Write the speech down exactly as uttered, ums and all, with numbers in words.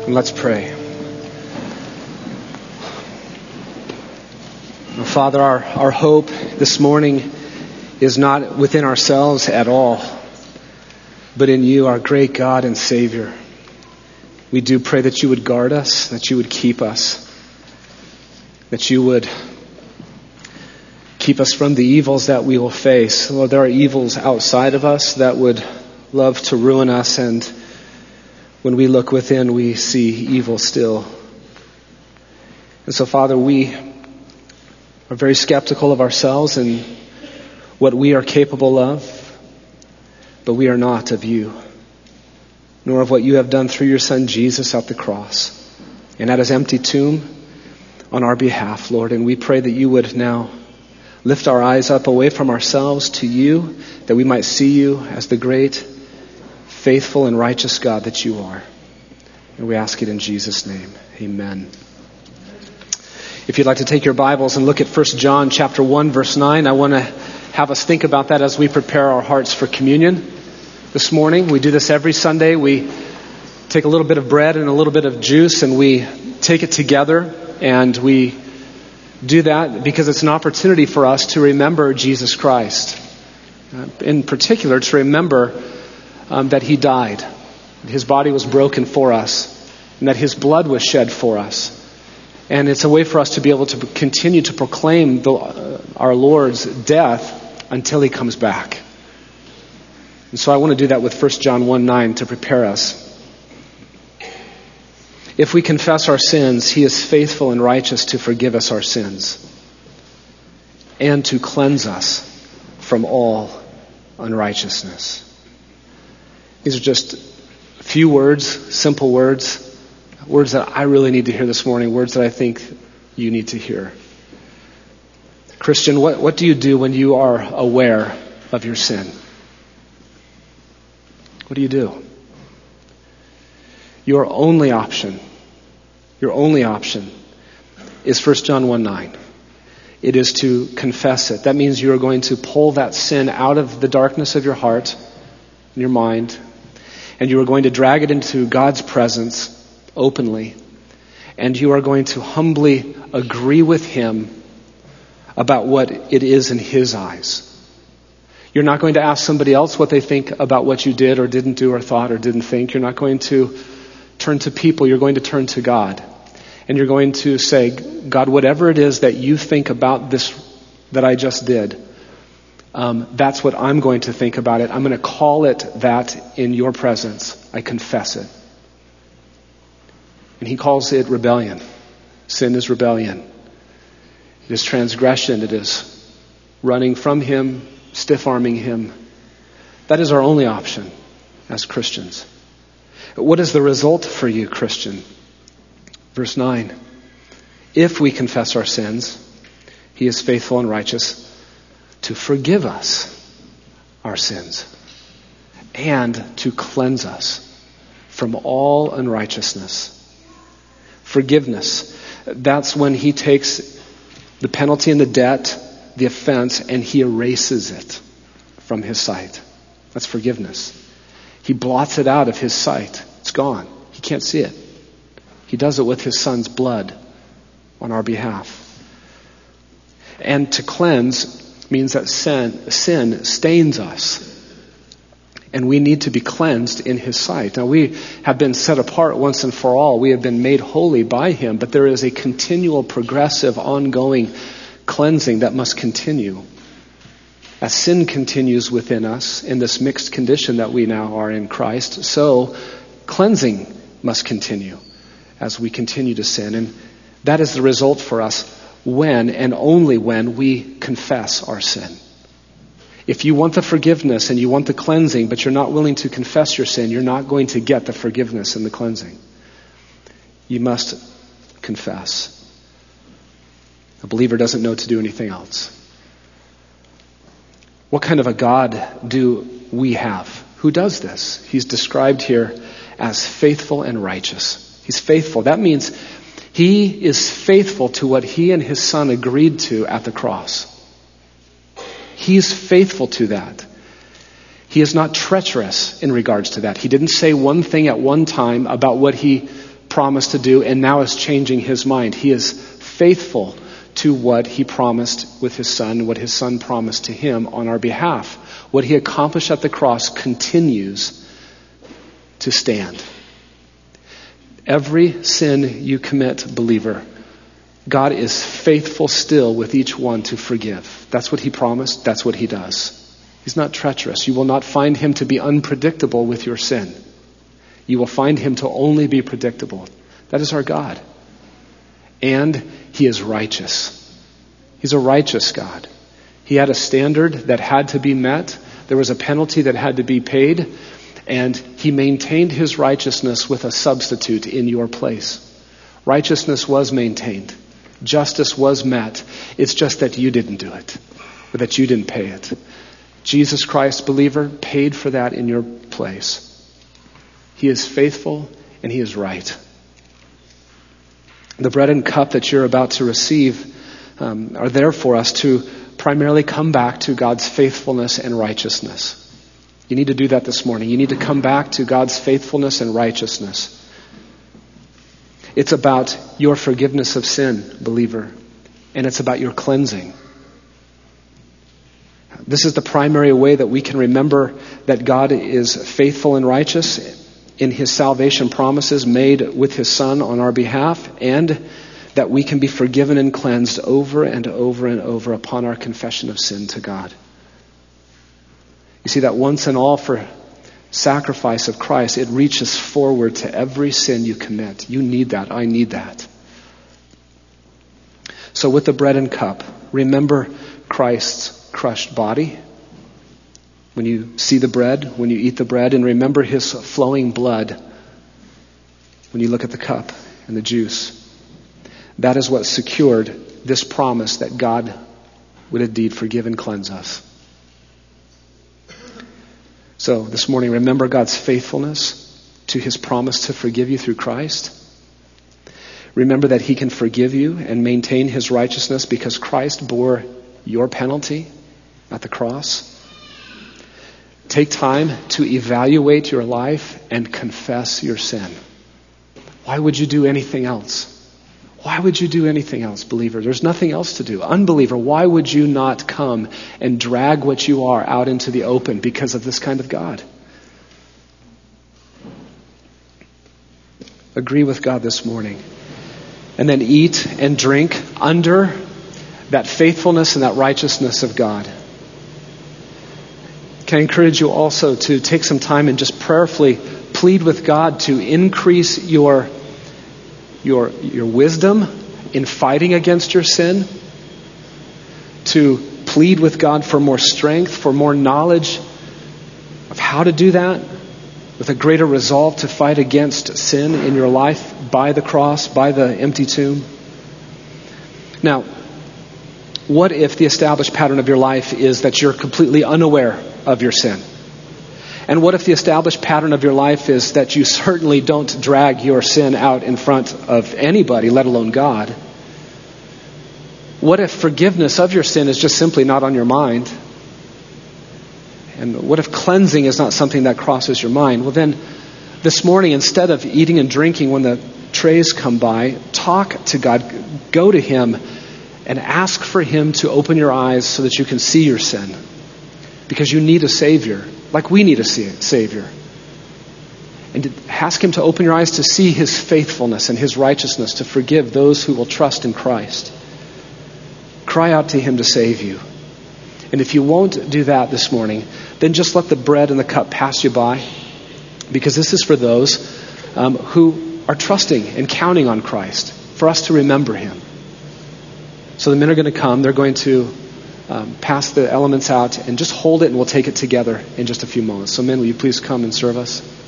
And let's pray. Father, our, our hope this morning is not within ourselves at all, but in you, our great God and Savior. We do pray that you would guard us, that you would keep us, that you would keep us from the evils that we will face. Lord, there are evils outside of us that would love to ruin us, and when we look within, we see evil still. And so, Father, we are very skeptical of ourselves and what we are capable of, but we are not of you, nor of what you have done through your Son Jesus at the cross and at his empty tomb on our behalf, Lord. And we pray that you would now lift our eyes up away from ourselves to you, that we might see you as the great, faithful, and righteous God that you are. And we ask it in Jesus' name. Amen. If you'd like to take your Bibles and look at First John chapter one, verse nine, I want to have us think about that as we prepare our hearts for communion this morning. We do this every Sunday. We take a little bit of bread and a little bit of juice and we take it together, and we do that because it's an opportunity for us to remember Jesus Christ. Uh, in particular, to remember um, that he died, his body was broken for us, and that his blood was shed for us. And it's a way for us to be able to continue to proclaim the, uh, our Lord's death until he comes back. And so I want to do that with First John one nine to prepare us. If we confess our sins, he is faithful and righteous to forgive us our sins and to cleanse us from all unrighteousness. These are just a few words, simple words, words that I really need to hear this morning, words that I think you need to hear. Christian, what, what do you do when you are aware of your sin? What do you do? Your only option, your only option is First John one nine. It is to confess it. That means you are going to pull that sin out of the darkness of your heart and your mind, and you are going to drag it into God's presence openly, and you are going to humbly agree with him about what it is in his eyes. You're not going to ask somebody else what they think about what you did or didn't do or thought or didn't think. You're not going to turn to people. You're going to turn to God. And you're going to say, God, whatever it is that you think about this that I just did, um, that's what I'm going to think about it. I'm going to call it that in your presence. I confess it. And he calls it rebellion. Sin is rebellion. It is transgression. It is running from him, stiff-arming him. That is our only option as Christians. What is the result for you, Christian? Verse nine. If we confess our sins, he is faithful and righteous to forgive us our sins and to cleanse us from all unrighteousness. Forgiveness. That's when he takes the penalty and the debt, the offense, and he erases it from his sight. That's forgiveness. He blots it out of his sight. It's gone. He can't see it. He does it with his Son's blood on our behalf. And to cleanse means that sin, sin stains us. And we need to be cleansed in his sight. Now, we have been set apart once and for all. We have been made holy by him. But there is a continual, progressive, ongoing cleansing that must continue. As sin continues within us in this mixed condition that we now are in Christ, so cleansing must continue as we continue to sin. And that is the result for us when and only when we confess our sin. If you want the forgiveness and you want the cleansing, but you're not willing to confess your sin, you're not going to get the forgiveness and the cleansing. You must confess. A believer doesn't know to do anything else. What kind of a God do we have? Who does this? He's described here as faithful and righteous. He's faithful. That means he is faithful to what he and his Son agreed to at the cross. He's faithful to that. He is not treacherous in regards to that. He didn't say one thing at one time about what he promised to do and now is changing his mind. He is faithful to what he promised with his son, what his son promised to him on our behalf. What he accomplished at the cross continues to stand. Every sin you commit, believer, God is faithful still with each one to forgive. That's what he promised. That's what he does. He's not treacherous. You will not find him to be unpredictable with your sin. You will find him to only be predictable. That is our God. And he is righteous. He's a righteous God. He had a standard that had to be met. There was a penalty that had to be paid. And he maintained his righteousness with a substitute in your place. Righteousness was maintained. Justice was met. It's just that you didn't do it, or that you didn't pay it. Jesus Christ, believer, paid for that in your place. He is faithful and he is right. The bread and cup that you're about to receive um, are there for us to primarily come back to God's faithfulness and righteousness. You need to do that this morning. You need to come back to God's faithfulness and righteousness. It's about your forgiveness of sin, believer, and it's about your cleansing. This is the primary way that we can remember that God is faithful and righteous in his salvation promises made with his son on our behalf, and that we can be forgiven and cleansed over and over and over upon our confession of sin to God. You see, that once and all for sacrifice of Christ, it reaches forward to every sin you commit. You need that. I need that. So with the bread and cup, remember Christ's crushed body. When you see the bread, when you eat the bread, and remember his flowing blood when you look at the cup and the juice. That is what secured this promise that God would indeed forgive and cleanse us. So this morning, remember God's faithfulness to his promise to forgive you through Christ. Remember that he can forgive you and maintain his righteousness because Christ bore your penalty at the cross. Take time to evaluate your life and confess your sin. Why would you do anything else? Why would you do anything else, believer? There's nothing else to do. Unbeliever, why would you not come and drag what you are out into the open because of this kind of God? Agree with God this morning. And then eat and drink under that faithfulness and that righteousness of God. Can I encourage you also to take some time and just prayerfully plead with God to increase your, your, your wisdom in fighting against your sin, to plead with God for more strength, for more knowledge of how to do that, with a greater resolve to fight against sin in your life by the cross, by the empty tomb. Now, what if the established pattern of your life is that you're completely unaware of your sin? And what if the established pattern of your life is that you certainly don't drag your sin out in front of anybody, let alone God? What if forgiveness of your sin is just simply not on your mind? And what if cleansing is not something that crosses your mind? Well then, this morning, instead of eating and drinking when the trays come by, talk to God, go to him, and ask for him to open your eyes so that you can see your sin. Because you need a Savior, like we need a Savior. And ask him to open your eyes to see his faithfulness and his righteousness, to forgive those who will trust in Christ. Cry out to him to save you. And if you won't do that this morning, then just let the bread and the cup pass you by. Because this is for those um, who are trusting and counting on Christ, for us to remember him. So the men are going to come. They're going to um, pass the elements out and just hold it, and we'll take it together in just a few moments. So men, will you please come and serve us?